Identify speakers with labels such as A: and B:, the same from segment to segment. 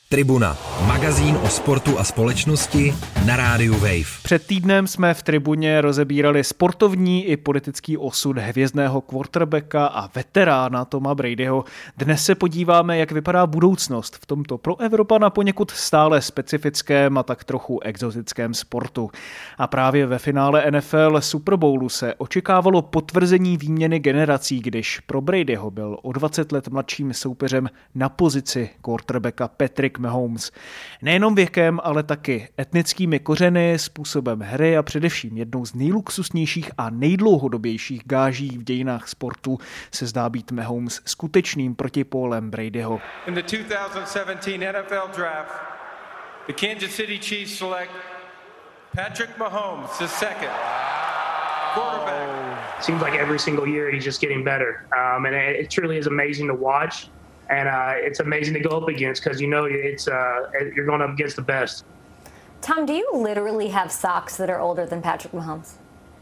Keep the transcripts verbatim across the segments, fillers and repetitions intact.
A: Tribuna, magazín o sportu a společnosti na rádiu Wave.
B: Před týdnem jsme v Tribuně rozebírali sportovní i politický osud hvězdného quarterbacka a veterána Toma Bradyho. Dnes se podíváme, jak vypadá budoucnost v tomto pro Evropana poněkud stále specifickém a tak trochu exotickém sportu. A právě ve finále N F L Super Bowlu se očekávalo potvrzení výměny generací, když pro Bradyho byl o dvacet let mladším soupeřem na pozici quarterbacka Patrick Mahomes. Nejenom věkem, ale taky etnickými kořeny, způsobem hry a především jednou z nejluxusnějších a nejdlouhodobějších gáží v dějinách sportu se zdá být Mahomes skutečným protipólem Bradyho.
C: In the two thousand seventeen N F L draft, the Kansas City Chiefs select Patrick Mahomes, the second quarterback.
D: Seems like every single year he's just getting better, um, and it, it truly is amazing to watch. And uh, it's amazing to go up against because you know it's uh, you're going up against the best.
E: Tom, do you literally have socks that are older than Patrick Mahomes?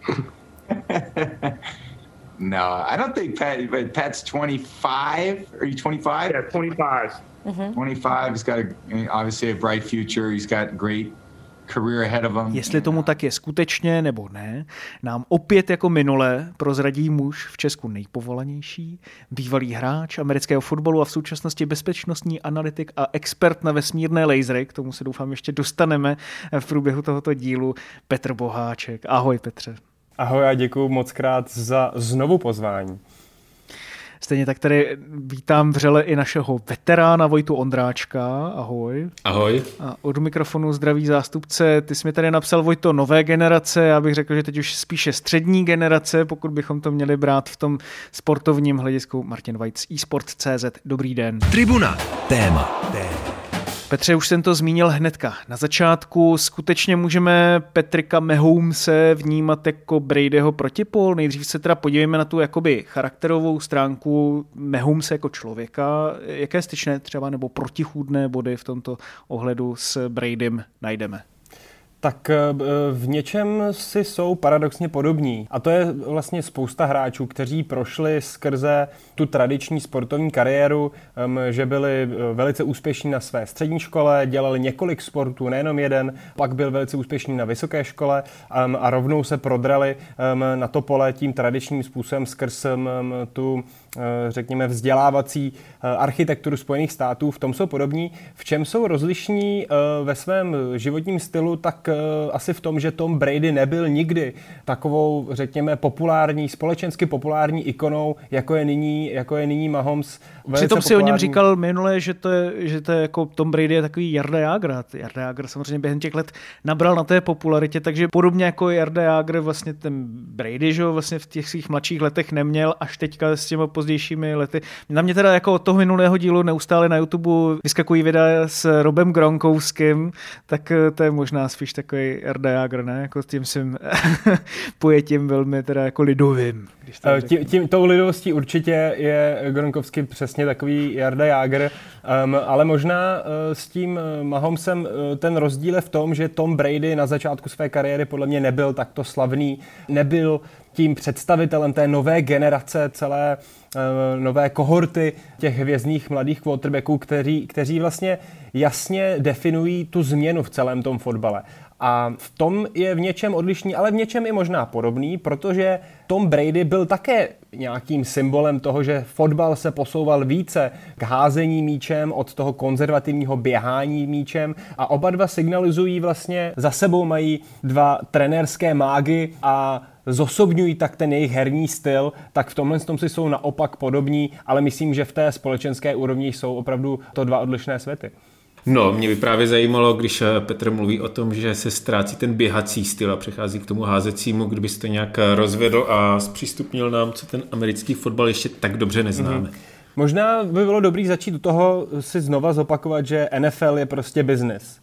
F: No, I don't think Pat. But Pat's twenty-five. Are you twenty-five?
D: Yeah, twenty-five.
F: Mm-hmm. twenty-five. He's got a, obviously a bright future. He's got great career ahead of him.
B: Jestli tomu tak je skutečně nebo ne, nám opět jako minule prozradí muž v Česku nejpovolanější, bývalý hráč amerického fotbalu a v současnosti bezpečnostní analytik a expert na vesmírné lasery, k tomu se doufám ještě dostaneme v průběhu tohoto dílu, Petr Boháček. Ahoj Petře.
G: Ahoj a děkuju moc krát za znovu pozvání.
B: Stejně tak tady vítám vřele i našeho veterána Vojtu Ondráčka. Ahoj.
H: Ahoj.
B: A od mikrofonu zdraví zástupce. Ty jsi mi tady napsal, Vojto, nové generace. Já bych řekl, že teď už spíše střední generace, pokud bychom to měli brát v tom sportovním hledisku. Martin Vajc, eSport tečka cé zet. Dobrý den.
A: Tribuna. Téma. Téma.
B: Petře, už jsem to zmínil hnedka. Na začátku skutečně můžeme Patricka Mahomese vnímat jako Bradyho protipól. Nejdřív se teda podívejme na tu jakoby charakterovou stránku Mahomese jako člověka. Jaké styčné třeba nebo protichůdné body v tomto ohledu s Bradym najdeme?
G: Tak v něčem si jsou paradoxně podobní. A to je vlastně spousta hráčů, kteří prošli skrze tu tradiční sportovní kariéru, že byli velice úspěšní na své střední škole, dělali několik sportů, nejenom jeden, pak byl velice úspěšný na vysoké škole a rovnou se prodrali na to pole tím tradičním způsobem skrz tu, řekněme, vzdělávací architekturu Spojených států. V tom jsou podobní. V čem jsou rozlišní ve svém životním stylu, tak asi v tom, že Tom Brady nebyl nikdy takovou, řekněme, populární, společensky populární ikonou, jako je nyní, jako je nyní Mahomes.
B: Přitom si o něm říkal minule, že to je, že to je jako Tom Brady je takový Jarda Jágr. Jarda Jágr samozřejmě během těch let nabral na té popularitě, takže podobně jako Jarda Jágr vlastně ten Brady, že vlastně v těch svých mladších letech neměl, až teďka s těmi pozdějšími lety. Na mě teda jako od toho minulého dílu neustále na YouTube vyskakují videa s Robem Gronkowským, tak to je možná spíš takový Jarda Jágr, ne? Jako tím svým pojetím velmi teda jako lidovým.
G: Tím, tím, tou lidovostí určitě je Gronkowski přesně takový Jarda Jágr, um, ale možná uh, s tím Mahomesem uh, ten rozdíl je v tom, že Tom Brady na začátku své kariéry podle mě nebyl takto slavný, nebyl tím představitelem té nové generace, celé uh, nové kohorty těch hvězdných mladých quarterbacků, kteří, kteří vlastně jasně definují tu změnu v celém tom fotbale. A v tom je v něčem odlišný, ale v něčem i možná podobný, protože Tom Brady byl také nějakým symbolem toho, že fotbal se posouval více k házení míčem od toho konzervativního běhání míčem a oba dva signalizují vlastně, za sebou mají dva trenérské mágy a zosobňují tak ten jejich herní styl, tak v tomhle tom si jsou naopak podobní, ale myslím, že v té společenské úrovni jsou opravdu to dva odlišné světy.
H: No, mě by právě zajímalo, když Petr mluví o tom, že se ztrácí ten běhací styl a přechází k tomu házecímu, kdybys to nějak rozvedl a zpřístupnil nám, co ten americký fotbal ještě tak dobře neznáme. Mm-hmm.
G: Možná by bylo dobrý začít u toho si znova zopakovat, že N F L je prostě business.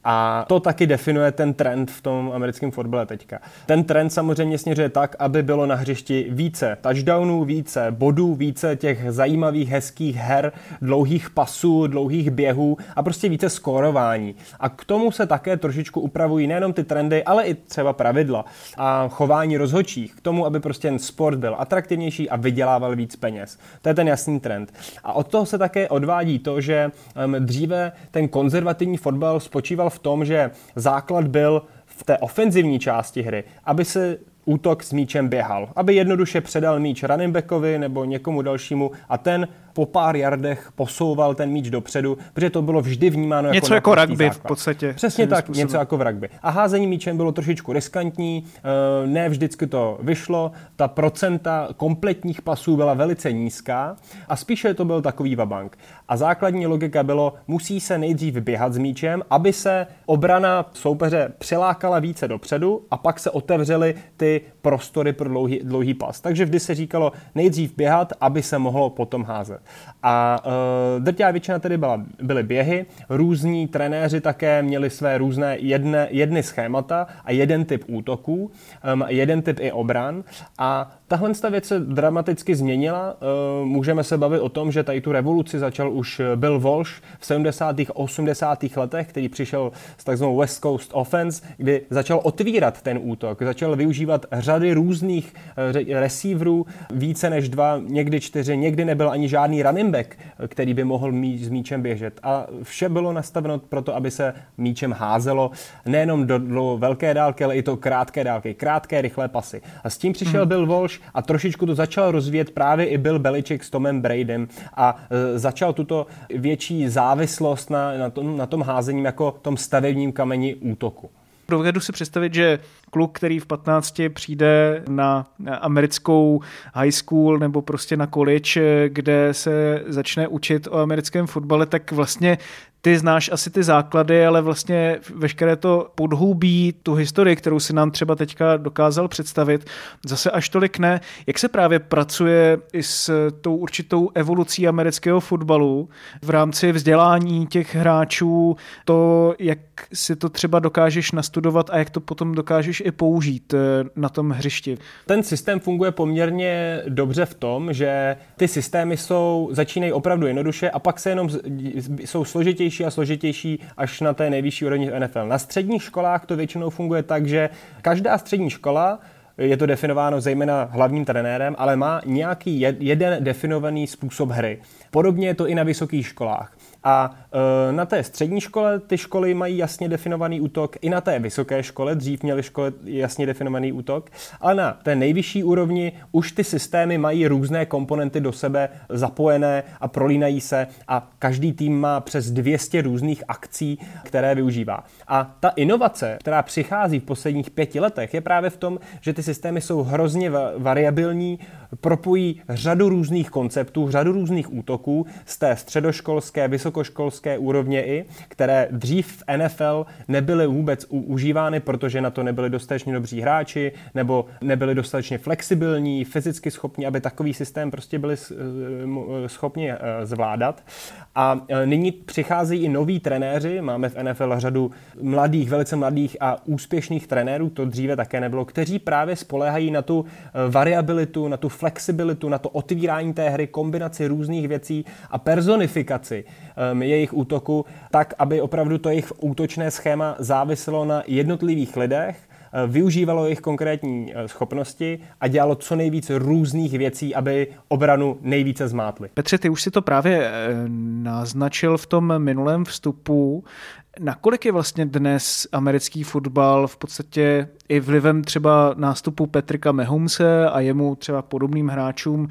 G: A to taky definuje ten trend v tom americkém fotbale teďka. Ten trend samozřejmě směřuje tak, aby bylo na hřišti více touchdownů, více bodů, více těch zajímavých, hezkých her, dlouhých pasů, dlouhých běhů a prostě více skórování. A k tomu se také trošičku upravují nejenom ty trendy, ale i třeba pravidla a chování rozhodčích. K tomu, aby prostě ten sport byl atraktivnější a vydělával víc peněz. To je ten jasný trend. A od toho se také odvádí to, že um, dříve ten konzervativní fotbal spočíval v tom, že základ byl v té ofenzivní části hry, aby se útok s míčem běhal, aby jednoduše předal míč running backovi nebo někomu dalšímu a ten po pár yardech posouval ten míč dopředu, protože to bylo vždy vnímáno
B: něco
G: jako
B: jako rugby
G: základ.
B: V podstatě.
G: Přesně tak, způsobem. Něco jako v rugby. A házení míčem bylo trošičku riskantní, ne vždycky to vyšlo, ta procenta kompletních pasů byla velice nízká a spíše to byl takový vabank. A základní logika bylo, musí se nejdřív běhat s míčem, aby se obrana soupeře přilákala více dopředu a pak se otevřely ty prostory pro dlouhý, dlouhý pas. Takže vždy se říkalo nejdřív běhat, aby se mohlo potom házet. A e, drtivá většina tedy byla, byly běhy, různí trenéři také měli své různé jedne, jedny schémata a jeden typ útoků, um, jeden typ i obran a tahle věc se dramaticky změnila. E, můžeme se bavit o tom, že tady tu revoluci začal už Bill Walsh v sedmdesátých a osmdesátých letech, který přišel s takzvanou West Coast Offense, kdy začal otvírat ten útok, začal využívat řady různých e, receiverů, více než dva, někdy čtyři, někdy nebyl ani žádný running back, který by mohl mít s míčem běžet. A vše bylo nastaveno proto, aby se míčem házelo nejenom do, do velké dálky, ale i to krátké dálky, krátké, rychlé pasy. A s tím přišel hmm. Bill Walsh a trošičku to začal rozvíjet právě i Bill Belichick s Tomem Bradym a e, začal tuto větší závislost na, na, tom, na tom házení jako tom stavebním kameni útoku.
B: Dovedu si představit, že kluk, který v patnácti přijde na americkou high school nebo prostě na college, kde se začne učit o americkém fotbale, tak vlastně ty znáš asi ty základy, ale vlastně veškeré to podhoubí, tu historii, kterou si nám třeba teďka dokázal představit, zase až tolik ne. Jak se právě pracuje i s tou určitou evolucí amerického fotbalu v rámci vzdělání těch hráčů, to, jak si to třeba dokážeš nastudovat a jak to potom dokážeš i použít na tom hřišti?
G: Ten systém funguje poměrně dobře v tom, že ty systémy jsou, začínají opravdu jednoduše a pak se jenom jsou složitější a složitější až na té nejvyšší úrovni v N F L. Na středních školách to většinou funguje tak, že každá střední škola, je to definováno zejména hlavním trenérem, ale má nějaký jeden definovaný způsob hry. Podobně je to i na vysokých školách. A e, na té střední škole ty školy mají jasně definovaný útok, i na té vysoké škole, dřív měly školy jasně definovaný útok, ale na té nejvyšší úrovni už ty systémy mají různé komponenty do sebe zapojené a prolínají se a každý tým má přes dvě stě různých akcí, které využívá. A ta inovace, která přichází v posledních pěti letech, je právě v tom, že ty systémy jsou hrozně variabilní, propojí řadu různých konceptů, řadu různých útoků z té středoškolské, vysokoškolské úrovně i, které dřív v N F L nebyly vůbec užívány, protože na to nebyli dostatečně dobří hráči, nebo nebyli dostatečně flexibilní, fyzicky schopní, aby takový systém prostě byli schopni zvládat. A nyní přicházejí i noví trenéři, máme v N F L řadu mladých, velice mladých a úspěšných trenérů, to dříve také nebylo, kteří právě spoléhají na tu variabilitu, na tu flexibilitu, na to otvírání té hry, kombinaci různých věcí a personifikaci um, jejich útoku, tak, aby opravdu to jejich útočné schéma záviselo na jednotlivých lidech, využívalo jejich konkrétní schopnosti a dělalo co nejvíc různých věcí, aby obranu nejvíce zmátli.
B: Petře, ty už si to právě naznačil v tom minulém vstupu. Nakolik je vlastně dnes americký fotbal v podstatě i vlivem třeba nástupu Patricka Mahomese a jemu třeba podobným hráčům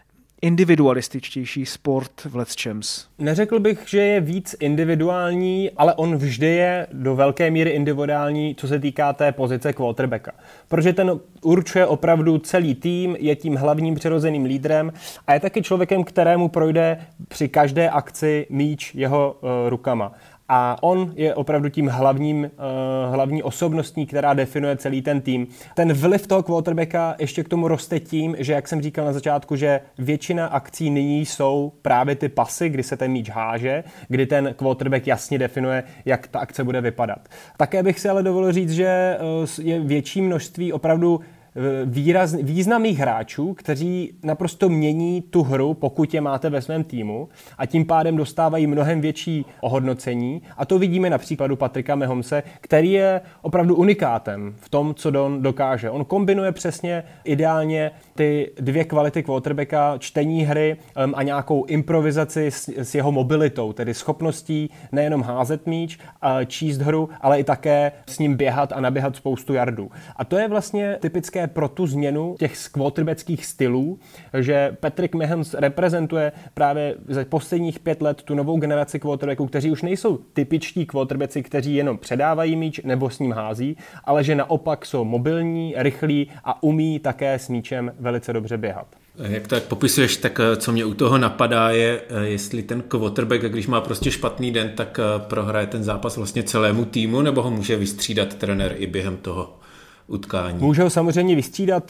B: individualističtější sport v lecčems?
G: Neřekl bych, že je víc individuální, ale on vždy je do velké míry individuální, co se týká té pozice quarterbacka. Protože ten určuje opravdu celý tým, je tím hlavním přirozeným lídrem a je taky člověkem, kterému projde při každé akci míč jeho uh, rukama. a on je opravdu tím hlavním, uh, hlavní osobností, která definuje celý ten tým. Ten vliv toho quarterbacka ještě k tomu roste tím, že jak jsem říkal na začátku, že většina akcí nyní jsou právě ty pasy, kdy se ten míč háže, kdy ten quarterback jasně definuje, jak ta akce bude vypadat. Také bych si ale dovolil říct, že uh, je větší množství opravdu Výraz, významných hráčů, kteří naprosto mění tu hru, pokud je máte ve svém týmu a tím pádem dostávají mnohem větší ohodnocení a to vidíme na příkladu Patricka Mahomese, který je opravdu unikátem v tom, co Don dokáže. On kombinuje přesně ideálně ty dvě kvality quarterbacka, čtení hry um, a nějakou improvizaci s, s jeho mobilitou, tedy schopností nejenom házet míč, a číst hru, ale i také s ním běhat a naběhat spoustu yardů. A to je vlastně typické pro tu změnu těch quarterbackých stylů, že Patrick Mahomes reprezentuje právě za posledních pět let tu novou generaci quarterbacků, kteří už nejsou typičtí quarterbacki, kteří jenom předávají míč nebo s ním hází, ale že naopak jsou mobilní, rychlí a umí také s míčem velice dobře běhat.
H: Jak to tak popisuješ, tak co mě u toho napadá je, jestli ten quarterback, když má prostě špatný den, tak prohraje ten zápas vlastně celému týmu, nebo ho může vystřídat trenér i během toho utkání.
G: Může ho samozřejmě vystřídat,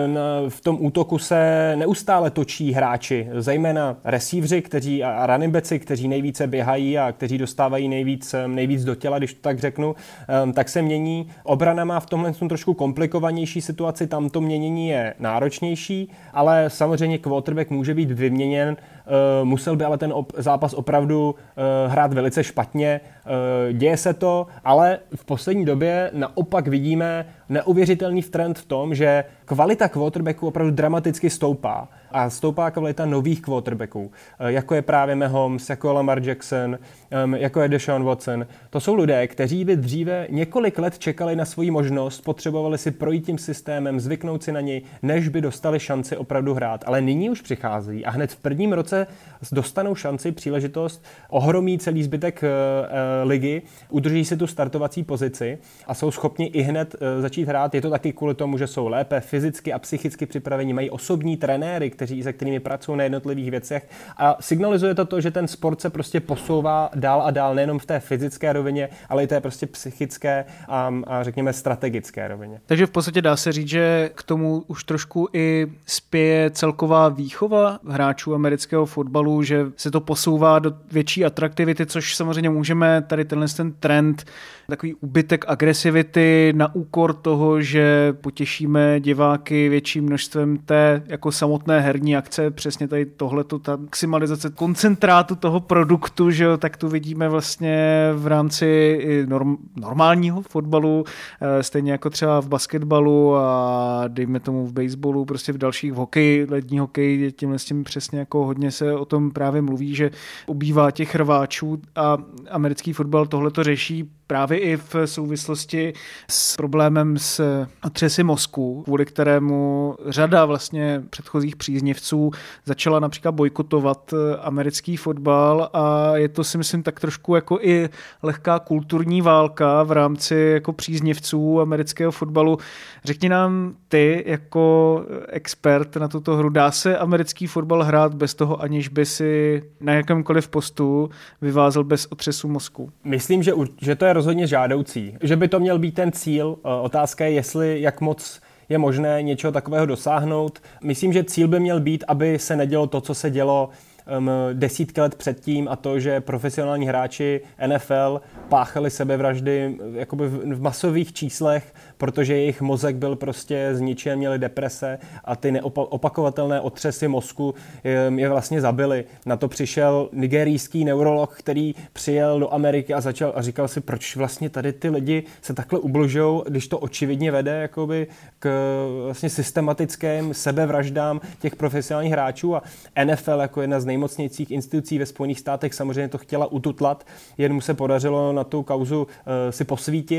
G: v tom útoku se neustále točí hráči, zejména receivři, kteří a running backi, kteří nejvíce běhají a kteří dostávají nejvíc, nejvíc do těla, když to tak řeknu, tak se mění. Obrana má v tomhle trošku komplikovanější situaci, tam to měnění je náročnější, ale samozřejmě quarterback může být vyměněn, musel by ale ten zápas opravdu hrát velice špatně. Děje se to, ale v poslední době naopak vidíme neuvěřitelný trend v tom, že kvalita quarterbacků opravdu dramaticky stoupá. A stoupá kvalita nových quarterbacků, jako je právě Mahomes, jako je Lamar Jackson, jako je Deshaun Watson. To jsou lidé, kteří by dříve několik let čekali na svoji možnost, potřebovali si projít tím systémem, zvyknout si na něj, než by dostali šanci opravdu hrát. Ale nyní už přichází a hned v prvním roce dostanou šanci, příležitost, ohromí celý zbytek ligy, udrží si tu startovací pozici a jsou schopni i hned začít hrát. Je to taky kvůli tomu, že jsou lépe fyzicky a psychicky připraveni, mají osobní trenéry, kteří, se kterými pracují na jednotlivých věcech a signalizuje to to, že ten sport se prostě posouvá dál a dál, nejenom v té fyzické rovině, ale i té prostě psychické a, a řekněme strategické rovině.
B: Takže v podstatě dá se říct, že k tomu už trošku i spěje celková výchova hráčů amerického fotbalu, že se to posouvá do větší atraktivity, což samozřejmě můžeme tady tenhle ten trend, takový úbytek agresivity na úkor toho, že potěšíme diváky větším množstvem té jako samotné herní akce, přesně tady tohleto, ta maximalizace koncentrátu toho produktu, že jo, tak tu vidíme vlastně v rámci norm, normálního fotbalu, stejně jako třeba v basketbalu a dejme tomu v baseballu, prostě v dalších, v hokeji, lední hokej, tímhle s tím přesně jako hodně se o tom právě mluví, že ubývá těch rváčů a americký fotbal tohleto řeší právě i v souvislosti s problémem s otřesy mozku, kvůli kterému řada vlastně předchozích příznivců začala například bojkotovat americký fotbal a je to si myslím tak trošku jako i lehká kulturní válka v rámci jako příznivců amerického fotbalu. Řekni nám ty jako expert na tuto hru, dá se americký fotbal hrát bez toho, aniž by si na jakémkoliv postu vyvázel bez otřesu mozku?
G: Myslím, že, že to je rozhodně žádoucí. Že by to měl být ten cíl. Otázka je, jestli jak moc je možné něčeho takového dosáhnout. Myslím, že cíl by měl být, aby se nedělo to, co se dělo um, desítky let předtím, a to, že profesionální hráči N F L páchali sebevraždy jakoby v, v masových číslech, protože jejich mozek byl prostě zničen, měli deprese a ty neopakovatelné otřesy mozku je vlastně zabily. Na to přišel nigerijský neurolog, který přijel do Ameriky a začal a říkal si, proč vlastně tady ty lidi se takhle ubložou, když to očividně vede jakoby k vlastně systematickým sebevraždám těch profesionálních hráčů a N F L jako jedna z nejmocnějších institucí ve Spojených státech samozřejmě to chtěla ututlat, jen mu se podařilo na tu kauzu uh, si posvítit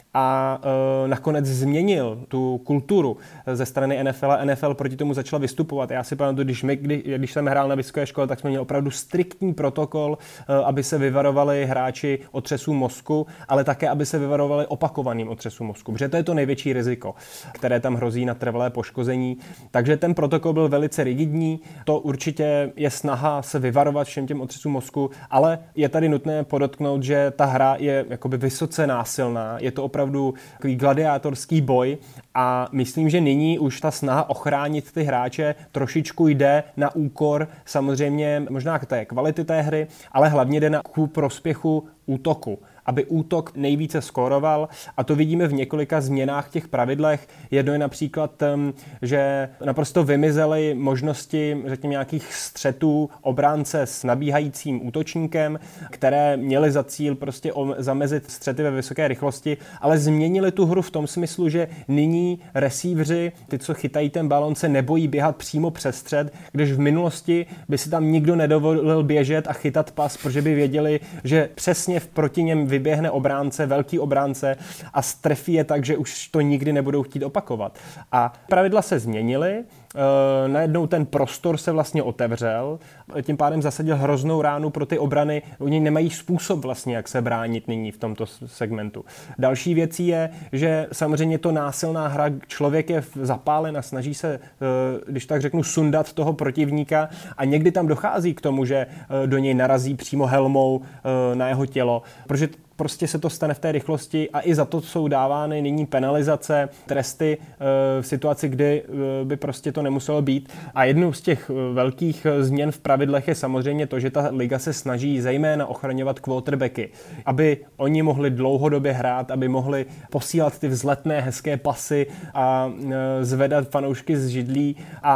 G: a e, nakonec změnil tu kulturu ze strany N F L a N F L proti tomu začala vystupovat. Já si pamatuju, když, my, kdy, když jsem hrál na vysoké škole, tak jsme měli opravdu striktní protokol, e, aby se vyvarovali hráči otřesů mozku, ale také, aby se vyvarovali opakovaným otřesům mozku, protože to je to největší riziko, které tam hrozí na trvalé poškození. Takže ten protokol byl velice rigidní, to určitě je snaha se vyvarovat všem těm otřesům mozku, ale je tady nutné podotknout, že ta hra je jakoby vysoce násilná, je to opravdu takový gladiátorský boj a myslím, že nyní už ta snaha ochránit ty hráče trošičku jde na úkor samozřejmě možná té kvality té hry, ale hlavně jde na ku prospěchu útoku, aby útok nejvíce skóroval a to vidíme v několika změnách v těch pravidlech. Jedno je například, že naprosto vymizely možnosti, řekněme, nějakých střetů obránce s nabíhajícím útočníkem, které měly za cíl prostě zamezit střety ve vysoké rychlosti, ale změnili tu hru v tom smyslu, že nyní receivři, ty, co chytají ten balón, se nebojí běhat přímo přes střed, když v minulosti by si tam nikdo nedovolil běžet a chytat pas, protože by věděli, že přesně v proti něm vyběhne obránce, velký obránce a strefí je tak, že už to nikdy nebudou chtít opakovat. A pravidla se změnily, e, najednou ten prostor se vlastně otevřel, tím pádem zasadil hroznou ránu pro ty obrany, oni nemají způsob vlastně, jak se bránit nyní v tomto segmentu. Další věcí je, že samozřejmě to násilná hra, člověk je zapálen a snaží se, e, když tak řeknu, sundat toho protivníka a někdy tam dochází k tomu, že e, do něj narazí přímo helmou e, na jeho tělo, protože prostě se to stane v té rychlosti a i za to jsou dávány nyní penalizace, tresty v situaci, kdy by prostě to nemuselo být. A jednou z těch velkých změn v pravidlech je samozřejmě to, že ta liga se snaží zejména ochraňovat quarterbacky, aby oni mohli dlouhodobě hrát, aby mohli posílat ty vzletné hezké pasy a zvedat fanoušky z židlí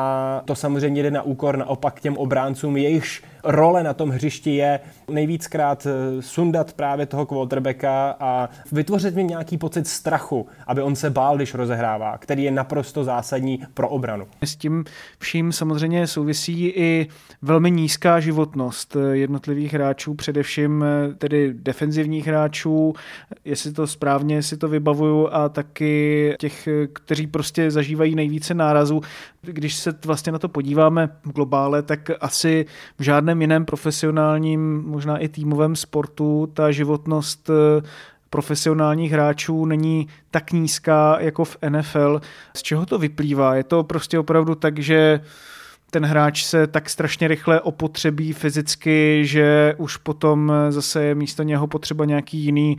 G: a to samozřejmě jde na úkor naopak těm obráncům, jejichž role na tom hřišti je nejvíckrát sundat právě toho quarterbacka a vytvořit mi nějaký pocit strachu, aby on se bál, když rozehrává, který je naprosto zásadní pro obranu.
B: S tím vším samozřejmě souvisí i velmi nízká životnost jednotlivých hráčů, především tedy defenzivních hráčů, jestli to správně si to vybavuju, a taky těch, kteří prostě zažívají nejvíce nárazů. Když se vlastně na to podíváme v globále, tak asi v žádném jiném profesionálním, možná i týmovém sportu ta životnost profesionálních hráčů není tak nízká jako v N F L. Z čeho to vyplývá? Je to prostě opravdu tak, že ten hráč se tak strašně rychle opotřebí fyzicky, že už potom zase je místo něho potřeba nějaký jiný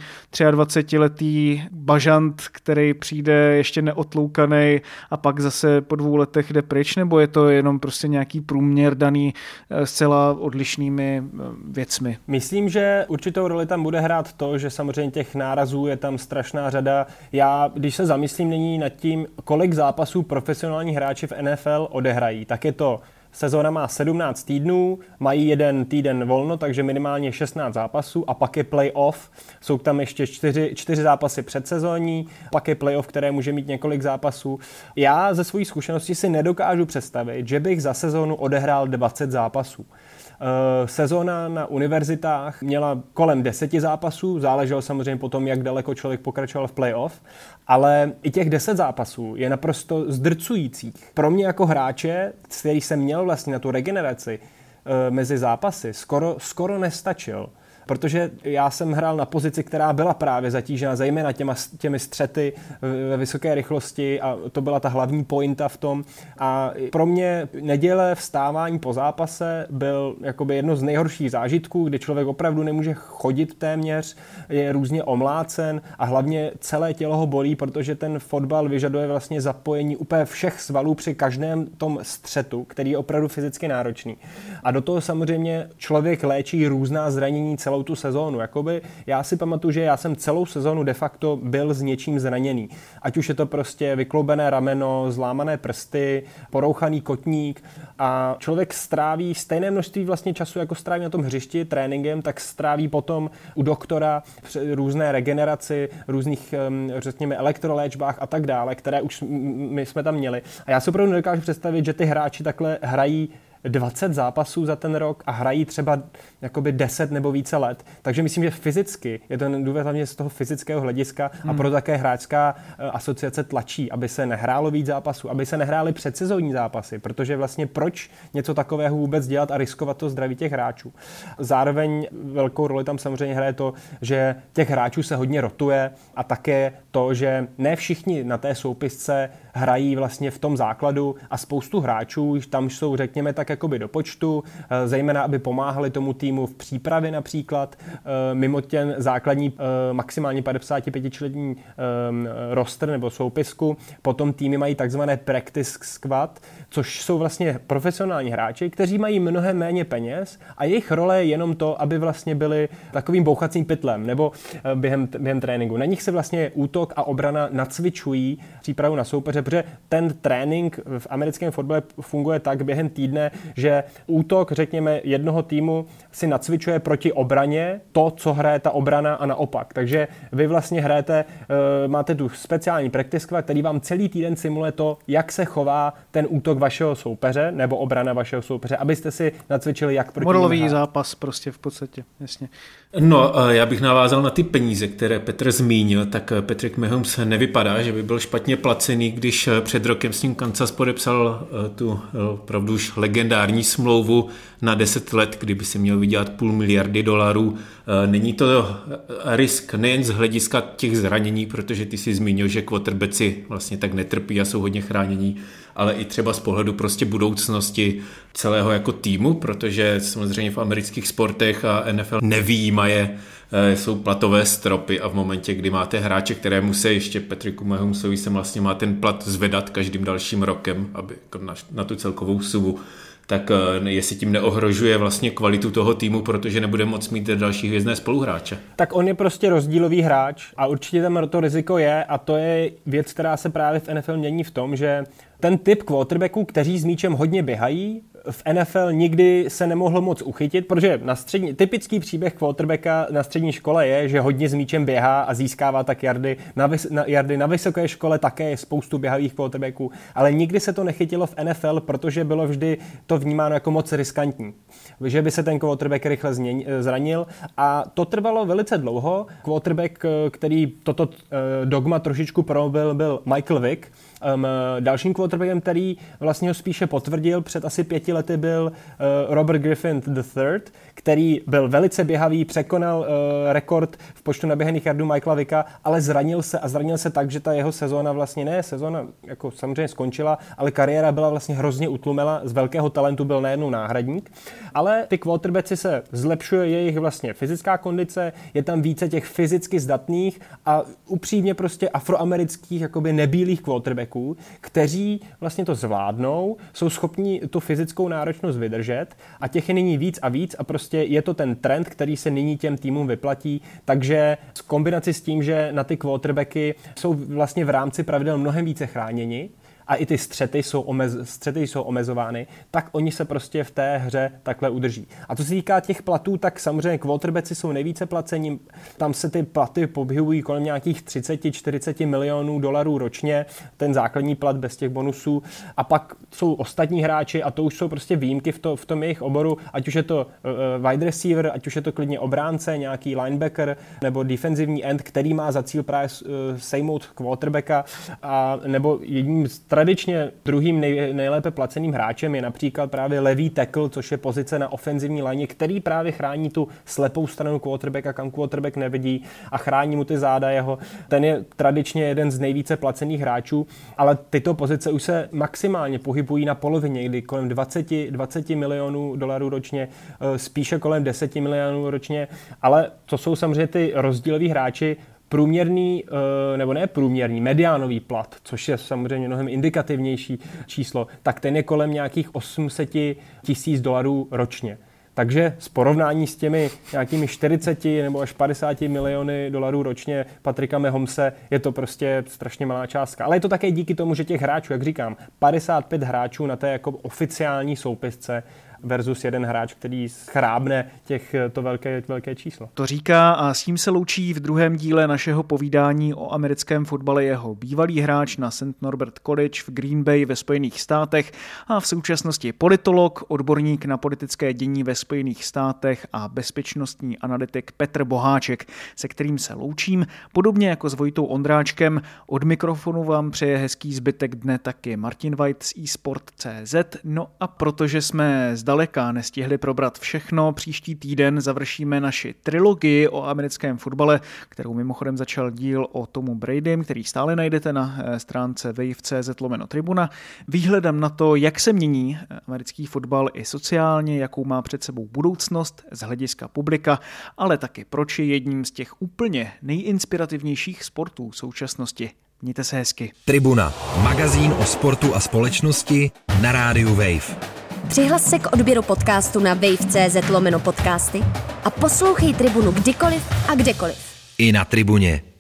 B: dvacetiletý bažant, který přijde ještě neotloukaný a pak zase po dvou letech jde pryč, nebo je to jenom prostě nějaký průměr daný zcela odlišnými věcmi?
G: Myslím, že určitou roli tam bude hrát to, že samozřejmě těch nárazů je tam strašná řada. Já, když se zamyslím nyní nad tím, kolik zápasů profesionální hráči v N F L odehrají, tak je to sezóna má sedmnáct týdnů, mají jeden týden volno, takže minimálně šestnáct zápasů a pak je playoff. Jsou tam ještě čtyři, čtyři zápasy předsezónní, pak je playoff, které může mít několik zápasů. Já ze své zkušenosti si nedokážu představit, že bych za sezónu odehrál dvacet zápasů. Sezóna na univerzitách měla kolem deseti zápasů, záleželo samozřejmě potom, jak daleko člověk pokračoval v playoff, ale i těch deset zápasů je naprosto zdrcujících. Pro mě jako hráče, který jsem měl vlastně na tu regeneraci mezi zápasy, skoro, skoro nestačil. Protože já jsem hrál na pozici, která byla právě zatížena zejména těma, těmi střety ve vysoké rychlosti a to byla ta hlavní pointa v tom. A pro mě neděle vstávání po zápase byl jakoby jedno z nejhorších zážitků, kdy člověk opravdu nemůže chodit téměř, je různě omlácen a hlavně celé tělo ho bolí, protože ten fotbal vyžaduje vlastně zapojení úplně všech svalů při každém tom střetu, který je opravdu fyzicky náročný. A do toho samozřejmě člověk léčí různá zranění celou tu sezónu. Jakoby já si pamatuju, že já jsem celou sezónu de facto byl s něčím zraněný. Ať už je to prostě vykloubené rameno, zlámané prsty, porouchaný kotník a člověk stráví stejné množství vlastně času, jako stráví na tom hřišti tréninkem, tak stráví potom u doktora různé regeneraci, různých, řekněme, elektroléčbách a tak dále, které už my jsme tam měli. A já si opravdu nedokážu představit, že ty hráči takhle hrají dvacet zápasů za ten rok a hrají třeba jakoby deset nebo více let. Takže myslím, že fyzicky je to důvod hlavně z toho fyzického hlediska hmm. a proto také hráčská asociace tlačí, aby se nehrálo víc zápasů, aby se nehrály předsezónní zápasy, protože vlastně proč něco takového vůbec dělat a riskovat to zdraví těch hráčů. Zároveň velkou roli tam samozřejmě hraje to, že těch hráčů se hodně rotuje a také to, že ne všichni na té soupisce hrají vlastně v tom základu a spoustu hráčů tam jsou, řekněme, tak jakoby do počtu, zejména aby pomáhali tomu týmu v přípravě například, mimo ten základní maximálně padesátipětičlenní roster nebo soupisku. Potom týmy mají takzvané practice squad, což jsou vlastně profesionální hráči, kteří mají mnohem méně peněz a jejich role je jenom to, aby vlastně byli takovým bouchacím pytlem nebo během, během tréninku. Na nich se vlastně útok a obrana nacvičují přípravu na soupeře, protože ten trénink v americkém fotbale funguje tak během týdne, že útok, řekněme, jednoho týmu si nacvičuje proti obraně to, co hraje ta obrana a naopak. Takže vy vlastně hrajete, máte tu speciální practice squad, který vám celý týden simuluje to, jak se chová ten útok vašeho soupeře nebo obrana vašeho soupeře, abyste si nacvičili, jak proti
B: modelový zápas prostě v podstatě, jasně.
H: No, já bych navázal na ty peníze, které Petr zmínil, tak Patrick Mahomes nevypadá, že by byl špatně placený, když před rokem s ním Kansas podepsal tu opravdu už legendární smlouvu na deset let, kdyby si měl vydělat půl miliardy dolarů. Není to risk nejen z hlediska těch zranění, protože ty si zmínil, že quarterbacki vlastně tak netrpí a jsou hodně chránění, ale i třeba z pohledu prostě budoucnosti celého jako týmu, protože samozřejmě v amerických sportech a N F L nevýjímaje jsou platové stropy a v momentě, kdy máte hráče, kterému se ještě Patricku Mahomesovi se vlastně má ten plat zvedat každým dalším rokem, aby na, na tu celkovou sumu, tak jestli tím neohrožuje vlastně kvalitu toho týmu, protože nebude moc mít další hvězdné spoluhráče.
G: Tak on je prostě rozdílový hráč a určitě tam to riziko je a to je věc, která se právě v N F L mění v tom, že ten typ quarterbacků, kteří s míčem hodně běhají, v N F L nikdy se nemohl moc uchytit, protože na střední, typický příběh quarterbacka na střední škole je, že hodně s míčem běhá a získává tak yardy. Na, vys, na, yardy. na vysoké škole také je spoustu běhavých quarterbacků, ale nikdy se to nechytilo v N F L, protože bylo vždy to vnímáno jako moc riskantní, že by se ten quarterback rychle změň, zranil a to trvalo velice dlouho. Quarterback, který toto dogma trošičku probil, byl Michael Vick. Um, dalším quarterbackem, který vlastně ho spíše potvrdil před asi pěti lety, byl uh, Robert Griffin the third, který byl velice běhavý, překonal uh, rekord v počtu naběhaných yardů Michaela Vicka, ale zranil se a zranil se tak, že ta jeho sezóna vlastně ne, sezóna jako samozřejmě skončila, ale kariéra byla vlastně hrozně utlumela, z velkého talentu byl nejednou náhradník, ale ty quarterbacki se zlepšuje jejich vlastně fyzická kondice, je tam více těch fyzicky zdatných a upřímně prostě afroamerických jakoby nebílých quarterbacků, kteří vlastně to zvládnou, jsou schopni tu fyzickou náročnost vydržet a těch je nyní víc a víc a prostě je to ten trend, který se nyní těm týmům vyplatí, takže v kombinaci s tím, že na ty quarterbacky jsou vlastně v rámci pravidel mnohem více chráněni a i ty střety jsou, omez, střety jsou omezovány, tak oni se prostě v té hře takhle udrží. A co se týká těch platů, tak samozřejmě quarterbacki jsou nejvíce placení, tam se ty platy pohybují kolem nějakých třicet až čtyřicet milionů dolarů ročně, ten základní plat bez těch bonusů, a pak jsou ostatní hráči a to už jsou prostě výjimky v, to, v tom jejich oboru, ať už je to uh, wide receiver, ať už je to klidně obránce, nějaký linebacker nebo defenzivní end, který má za cíl právě uh, sejmout quarterbacka, a nebo jedním z tradičně druhým nej, nejlépe placeným hráčem je například právě levý tackle, což je pozice na ofenzivní lině, který právě chrání tu slepou stranu quarterbacka, kam quarterback nevidí a chrání mu ty záda jeho. Ten je tradičně jeden z nejvíce placených hráčů, ale tyto pozice už se maximálně pohybují na polovině, kdy kolem dvacet milionů dolarů ročně, spíše kolem deset milionů ročně, ale to jsou samozřejmě ty rozdíloví hráči. Průměrný, nebo ne průměrný, mediánový plat, což je samozřejmě mnohem indikativnější číslo, tak ten je kolem nějakých osm set tisíc dolarů ročně. Takže z porovnání s těmi nějakými čtyřicet nebo až padesát miliony dolarů ročně Patricka Mahomese je to prostě strašně malá částka. Ale je to také díky tomu, že těch hráčů, jak říkám, padesát pět hráčů na té jako oficiální soupisce versus jeden hráč, který schrábne těch, to velké, velké číslo.
B: To říká a s tím se loučí v druhém díle našeho povídání o americkém fotbale jeho bývalý hráč na Saint Norbert College v Green Bay ve Spojených státech a v současnosti politolog, odborník na politické dění ve Spojených státech a bezpečnostní analytik Petr Boháček, se kterým se loučím. Podobně jako s Vojtou Ondráčkem, od mikrofonu vám přeje hezký zbytek dne taky Martin White z eSport tečka cé zet. No a protože jsme zdaleka nestihli probrat všechno, příští týden završíme naši trilogii o americkém fotbale, kterou mimochodem začal díl o Tomu Bradym, který stále najdete na stránce wave tečka cé zet lomeno tribuna. Výhledem na to, jak se mění americký fotbal i sociálně, jakou má před sebou budoucnost z hlediska publika, ale taky proč je jedním z těch úplně nejinspirativnějších sportů současnosti. Mějte se hezky.
A: Tribuna, magazín o sportu a společnosti na rádiu Wave.
I: Přihlas se k odběru podcastu na wave tečka cé zet lomeno podcasty a poslouchej Tribunu kdykoliv a kdekoliv.
A: I na Tribuně.